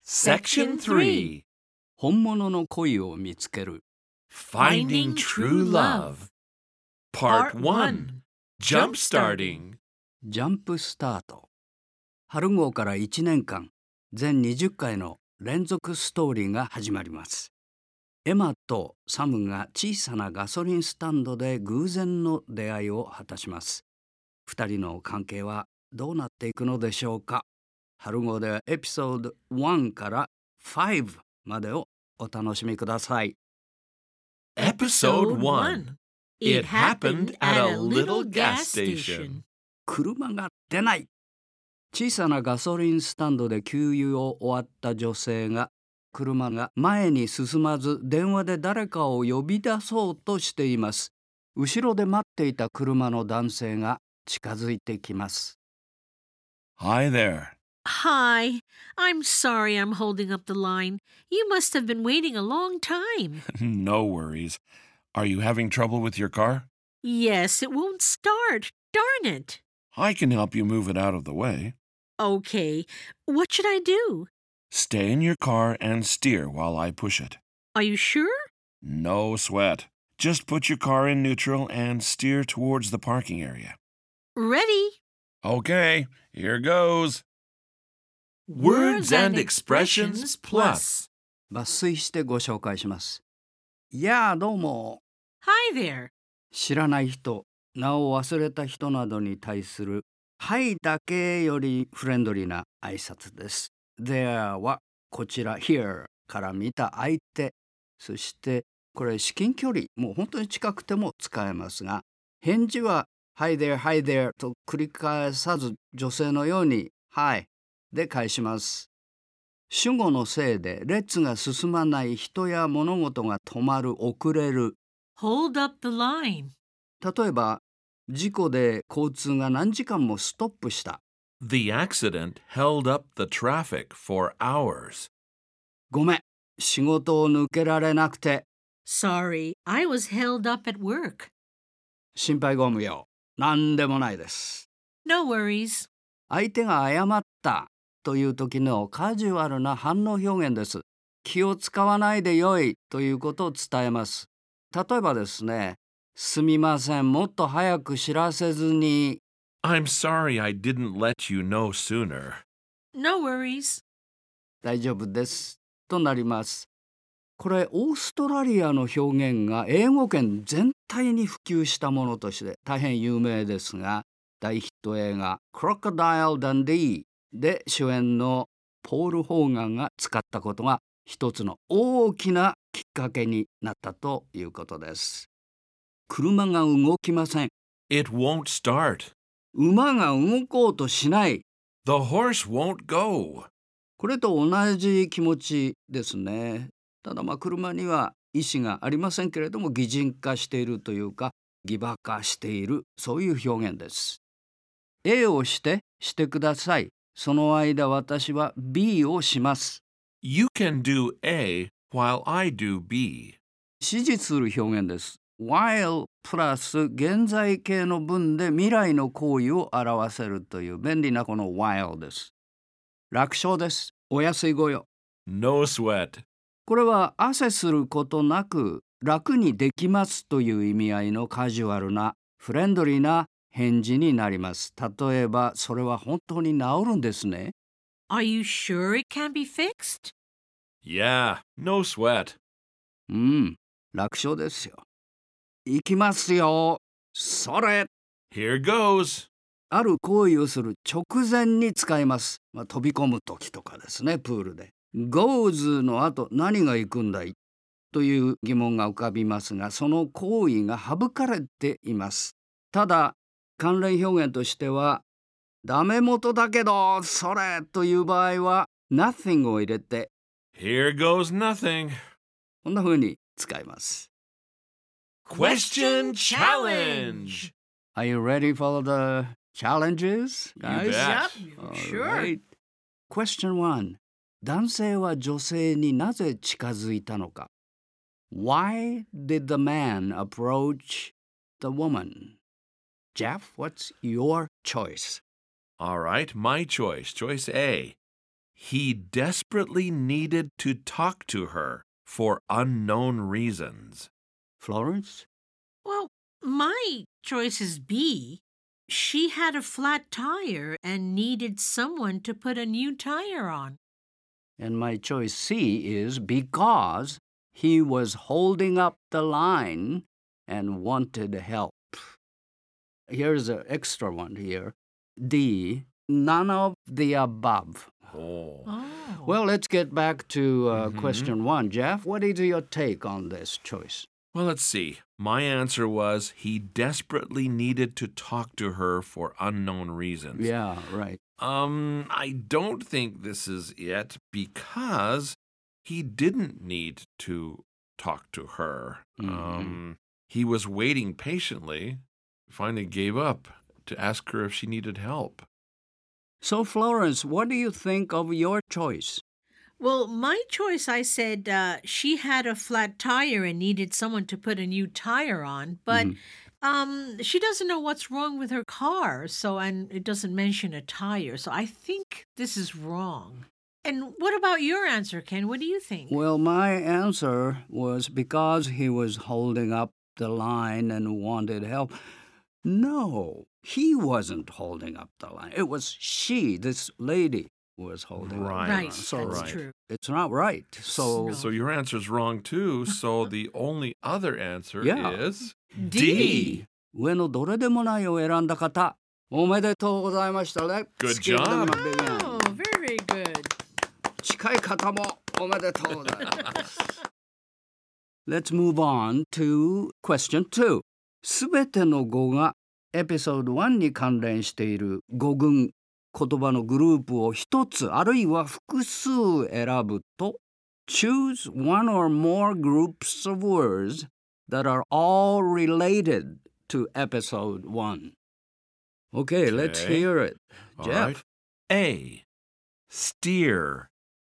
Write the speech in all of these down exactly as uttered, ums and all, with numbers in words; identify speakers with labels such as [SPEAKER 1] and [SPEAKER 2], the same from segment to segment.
[SPEAKER 1] Section three.
[SPEAKER 2] 本物の恋を見つける
[SPEAKER 1] Finding True Love. Part one. Jump-starting.
[SPEAKER 2] ジャンプスタート春号からいちねんかん全にじゅっかいの連続ストーリーが始まります。エマとサムが小さなガソリンスタンドで偶然の出会いを果たします。二人の関係はどうなっていくのでしょうか。春号ではエピソードワンからファイブまでをお楽しみください。
[SPEAKER 1] Episode one. It happened at a little gas station.
[SPEAKER 2] 車が出ない。小さなガソリンスタンドで給油を終わった女性が車が前に進まず電話で誰かを呼び出そうとしています。後ろで待っていた車の男性が近づいてきます。
[SPEAKER 3] Hi there.
[SPEAKER 4] Hi, I'm sorry I'm holding up the line. You must have been waiting a long time.
[SPEAKER 3] No worries. Are you having trouble with your car?
[SPEAKER 4] Yes, it won't start. Darn it.
[SPEAKER 3] I can help you move it out of the way.
[SPEAKER 4] Okay, what should I do?
[SPEAKER 3] Stay in your car and steer while I push it.
[SPEAKER 4] Are you sure?
[SPEAKER 3] No sweat. Just put your car in neutral and steer towards the parking area.
[SPEAKER 4] Ready?
[SPEAKER 3] Okay, here goes.
[SPEAKER 1] Words and expressions plus.
[SPEAKER 2] 抜粋してご紹介します。いやあどうも。
[SPEAKER 4] Hi there.
[SPEAKER 2] 知らない人、名を忘れた人などに対するはいだけよりフレンドリーな挨拶です。There はこちら Here から見た相手、そしてこれ至近距離、もう本当に近くても使えますが、返事は Hi there, Hi there と繰り返さず女性のように Hi で返します。主語のせいで列が進まない人や物事が止まる、遅れる。
[SPEAKER 4] Hold up the line.
[SPEAKER 2] 例えば事故で交通が何時間もストップした。
[SPEAKER 1] The accident held up the traffic for hours.
[SPEAKER 2] ごめん、仕事を抜けられなくて。
[SPEAKER 4] Sorry, I was held up at work.
[SPEAKER 2] 心配ご無用。なんでもないです。
[SPEAKER 4] No worries.
[SPEAKER 2] 相手が謝ったという時のカジュアルな反応表現です。気を使わないでよいということを伝えます。例えばですね、すみません、もっと早く知らせずに。
[SPEAKER 1] I'm sorry I didn't let you know sooner.
[SPEAKER 4] No worries.
[SPEAKER 2] 大丈夫ですとなります。これオーストラリアの表現が英語圏全体に普及したものとして大変有名ですが、大ヒット映画クロコダイル・ダンディで主演のポール・ホーガンが使ったことが一つの大きなきっかけになったということです。車が動きません。
[SPEAKER 1] It won't start.
[SPEAKER 2] 馬が動こうとしない。
[SPEAKER 1] The horse won't go.
[SPEAKER 2] これと同じ気持ちですね。ただまあ車には意思がありませんけれども、擬人化しているというか擬馬化している、そういう表現です。 A をしてしてください。その間私は B をします。
[SPEAKER 1] You can do A while I do B.
[SPEAKER 2] 指示する表現です。 while プラス現在形の文で未来の行為を表せるという便利なこの while です。楽勝です。お安いご用。
[SPEAKER 1] No sweat.
[SPEAKER 2] これは汗することなく楽にできますという意味合いのカジュアルなフレンドリーな返事になります。例えばそれは本当に治るんですね。
[SPEAKER 4] Are you sure it can be fixed?
[SPEAKER 1] Yeah, no sweat.
[SPEAKER 2] うん、楽勝ですよ。行きますよ。それ。
[SPEAKER 1] Here goes.
[SPEAKER 2] ある行為をする直前に使います。まあ、飛び込む時とかですね、プールで。goes の後何が行くんだいという疑問が浮かびますが、その行為が省かれています。ただ関連表現としてはダメ元だけどそれという場合は nothing を入れて
[SPEAKER 1] Here goes nothing.
[SPEAKER 2] こんな風に使います。
[SPEAKER 1] Question challenge.
[SPEAKER 2] Are you ready for the challenges, guys?
[SPEAKER 1] You bet.
[SPEAKER 4] Yep, sure.
[SPEAKER 2] Alright. Question one. 男性は女性になぜ近づいたのか。 Why did the man approach the woman? Jeff, what's your choice?
[SPEAKER 1] All right, my choice. Choice A.
[SPEAKER 3] He desperately needed to talk to her for unknown reasons.
[SPEAKER 2] Florence?
[SPEAKER 4] Well, my choice is B. She had a flat tire and needed someone to put a new tire on.
[SPEAKER 2] And my choice C is because he was holding up the line and wanted help. Here's an extra one here. D, none of the above.
[SPEAKER 3] Oh.
[SPEAKER 4] Oh.
[SPEAKER 2] Well, let's get back to uh,
[SPEAKER 3] Mhm.
[SPEAKER 2] question one. Jeff, what is your take on this choice?
[SPEAKER 3] Well, let's see. My answer was he desperately needed to talk to her for unknown reasons.
[SPEAKER 2] Yeah, right.
[SPEAKER 3] Um, I don't think this is it because he didn't need to talk to her.
[SPEAKER 2] Mhm.
[SPEAKER 3] Um, he was waiting patiently, finally gave up to ask her if she needed help.
[SPEAKER 2] So, Florence, what do you think of your choice?
[SPEAKER 4] Well, my choice, I said uh, she had a flat tire and needed someone to put a new tire on, but
[SPEAKER 2] Mhm.
[SPEAKER 4] um, she doesn't know what's wrong with her car, so and it doesn't mention a tire. So I think this is wrong. And what about your answer, Ken? What do you think?
[SPEAKER 2] Well, my answer was because he was holding up the line and wanted help. No, he wasn't holding up the line. It was she, this lady, was holding up
[SPEAKER 3] Right.
[SPEAKER 2] the line.
[SPEAKER 4] Right,
[SPEAKER 2] So
[SPEAKER 4] that's
[SPEAKER 3] right.
[SPEAKER 4] true.
[SPEAKER 2] it's not right. So
[SPEAKER 4] No.
[SPEAKER 3] So your answer's wrong too. So the only other answer
[SPEAKER 2] Yeah.
[SPEAKER 3] is
[SPEAKER 4] D.
[SPEAKER 2] 上のどれでもないを選んだ方、おめでとうございましたね。
[SPEAKER 3] Good
[SPEAKER 2] Skip
[SPEAKER 3] job.
[SPEAKER 2] them again.
[SPEAKER 4] Oh, very good.
[SPEAKER 2] 近い方もおめでとうございます。Let's move on to question two. すべての語がエピソードワンに関連している語群、言葉のグループを一つあるいは複数選ぶと choose one or more groups of words that are all related to episode one. Okay, let's
[SPEAKER 3] Okay.
[SPEAKER 2] hear it.
[SPEAKER 3] all
[SPEAKER 2] Jeff.
[SPEAKER 3] right. A. Steer.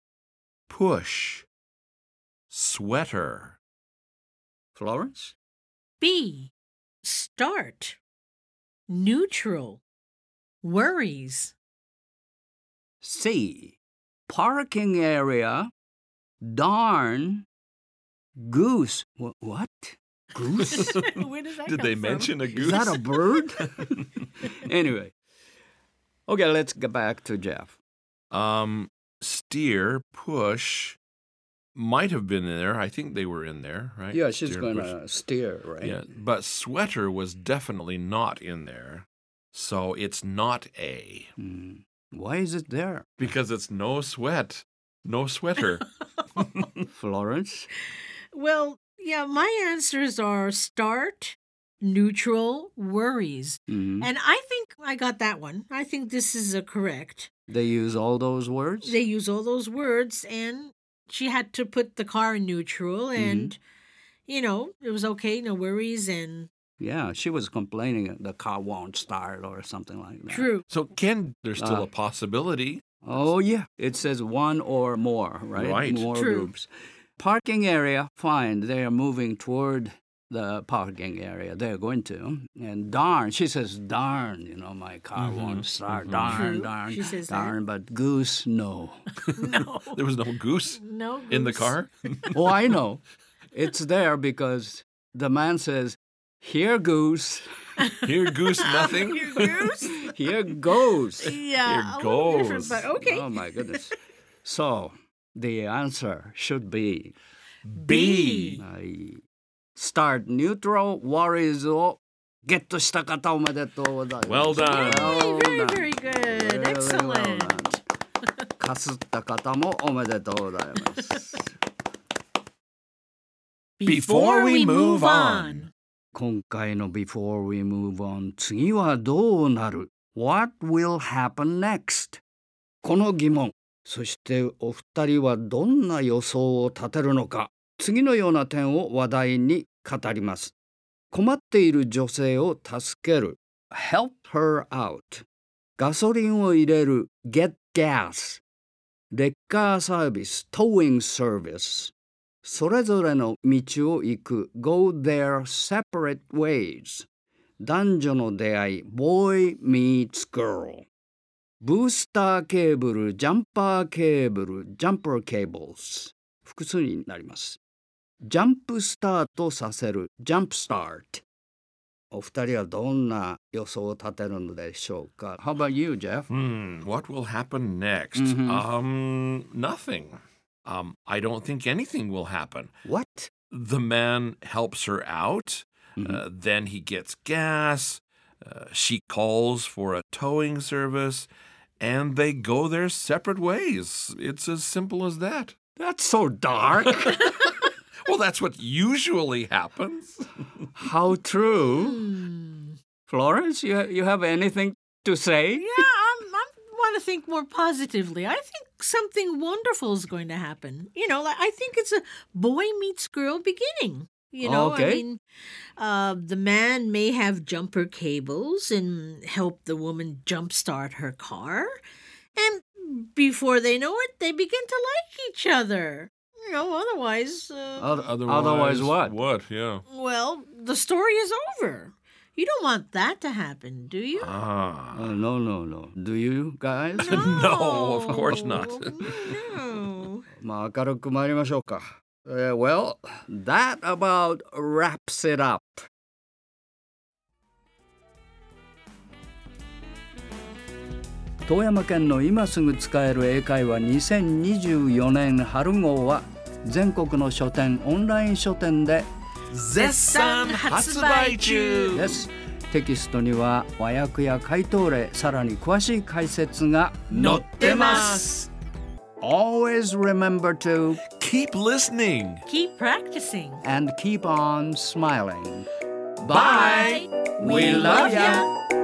[SPEAKER 3] Push. Sweater.
[SPEAKER 2] Florence?
[SPEAKER 4] B. Start. Neutral. Worries.
[SPEAKER 2] C. Parking area. Darn. Goose. Wh- what? Goose?
[SPEAKER 4] Where does that
[SPEAKER 3] Did
[SPEAKER 4] come
[SPEAKER 3] they
[SPEAKER 4] from?
[SPEAKER 3] mention a goose?
[SPEAKER 2] Is that a bird? Anyway. Okay, let's get back to Jeff.
[SPEAKER 3] Um, steer, push, might have been in there. I think they were in there, right?
[SPEAKER 2] Yeah, she's
[SPEAKER 3] Steer
[SPEAKER 2] going
[SPEAKER 3] and push.
[SPEAKER 2] to steer, right?
[SPEAKER 3] Yeah, but sweater was definitely not in there. So it's not A
[SPEAKER 2] Hmm. Why is it there?
[SPEAKER 3] because it's no sweat, no sweater.
[SPEAKER 2] Florence?
[SPEAKER 4] Well, yeah, my answers are start, neutral, worries.
[SPEAKER 2] Mhm.
[SPEAKER 4] And I think I got that one. I think this is a correct.
[SPEAKER 2] They use all those words?
[SPEAKER 4] They use all those words, and she had to put the car in neutral, and, you know, it was okay, no worries, and
[SPEAKER 2] Yeah, she was complaining the car won't start or something like that.
[SPEAKER 4] true.
[SPEAKER 3] So Ken, there's still
[SPEAKER 2] Uh,
[SPEAKER 3] a possibility.
[SPEAKER 2] Oh, yeah. It says one or more, right?
[SPEAKER 3] Right.
[SPEAKER 2] More
[SPEAKER 4] True.
[SPEAKER 2] groups. Parking area, fine. They are moving toward the parking area. They're going to. And darn, she says, darn, you know, my car
[SPEAKER 3] Mhm,
[SPEAKER 2] won't start.
[SPEAKER 3] mhm.
[SPEAKER 2] Darn,
[SPEAKER 4] True.
[SPEAKER 2] darn,
[SPEAKER 4] She says that.
[SPEAKER 2] darn. But goose, no.
[SPEAKER 4] No.
[SPEAKER 3] There was no goose
[SPEAKER 4] No
[SPEAKER 3] in the
[SPEAKER 4] goose.
[SPEAKER 3] car.
[SPEAKER 2] Oh, I know. It's there because the man says, here, goose.
[SPEAKER 3] Here, goose, nothing.
[SPEAKER 4] Here goes.
[SPEAKER 2] Here goes.
[SPEAKER 4] Yeah,
[SPEAKER 3] Here
[SPEAKER 4] a little different,
[SPEAKER 3] goes.
[SPEAKER 4] but okay.
[SPEAKER 2] Oh, my goodness. So, the answer should be
[SPEAKER 3] B.
[SPEAKER 2] はい。Start neutral worries をゲットした方おめでとうございます。
[SPEAKER 3] Well done.
[SPEAKER 4] Yay, very,
[SPEAKER 2] done.
[SPEAKER 4] very good.
[SPEAKER 2] Really well
[SPEAKER 4] Excellent.
[SPEAKER 2] done. かすった方もおめでとうございます。
[SPEAKER 3] Before we move on.
[SPEAKER 2] 今回の Before we move on 次はどうなる What will happen next? この疑問、そしてお二人はどんな予想を立てるのか次のような点を話題に語ります。困っている女性を助ける Help her out ガソリンを入れる Get gas レッカーサービス Towing service それぞれの道を行く Go their separate ways 男女の出会い Boy meets girl ブースターケーブル、ジャンパーケーブル、ジャンパーケーブルス。複数になります。ジャンプスタートさせる、ジャンプスタート。お二人はどんな予想を立てるのでしょうか？ How about you, Jeff?
[SPEAKER 3] Hmm, what will happen next?
[SPEAKER 2] Mhm.
[SPEAKER 3] Um, nothing. Um, I don't think anything will happen.
[SPEAKER 2] What?
[SPEAKER 3] The man helps her out.
[SPEAKER 2] Mhm.
[SPEAKER 3] Uh, then he gets gas. Uh, she calls for a towing service. And they go their separate ways. It's as simple as that.
[SPEAKER 2] That's so dark.
[SPEAKER 3] Well, that's what usually happens.
[SPEAKER 2] How true.
[SPEAKER 4] Hmm.
[SPEAKER 2] Florence, you, you have anything to say?
[SPEAKER 4] Yeah, I'm, I want to think more positively. I think something wonderful is going to happen. You know, like, I think it's a boy meets girl beginning. You know,
[SPEAKER 2] Okay.
[SPEAKER 4] I mean, uh, the man may have jumper cables and help the woman jumpstart her car. And before they know it, they begin to like each other. You know, otherwise, uh,
[SPEAKER 2] Oth- Otherwise what?
[SPEAKER 3] What, yeah.
[SPEAKER 4] well, the story is over. You don't want that to happen, do you?
[SPEAKER 3] Ah.
[SPEAKER 2] Uh, no, no, no. Do you guys?
[SPEAKER 3] No, of course not.
[SPEAKER 4] No.
[SPEAKER 2] まあ明るく参りましょうか。Uh, well, that about wraps it up. 富山県の今すぐ使える英会話にせんにじゅうよねん春号は全国の書店オンライン書店で
[SPEAKER 3] 絶賛発売中
[SPEAKER 2] です。テキストには和訳や回答例、さらに詳しい解説が
[SPEAKER 3] 載ってます。
[SPEAKER 2] Always remember to
[SPEAKER 3] Keep listening.
[SPEAKER 4] Keep practicing.
[SPEAKER 2] and keep on smiling.
[SPEAKER 3] Bye.
[SPEAKER 2] We love ya.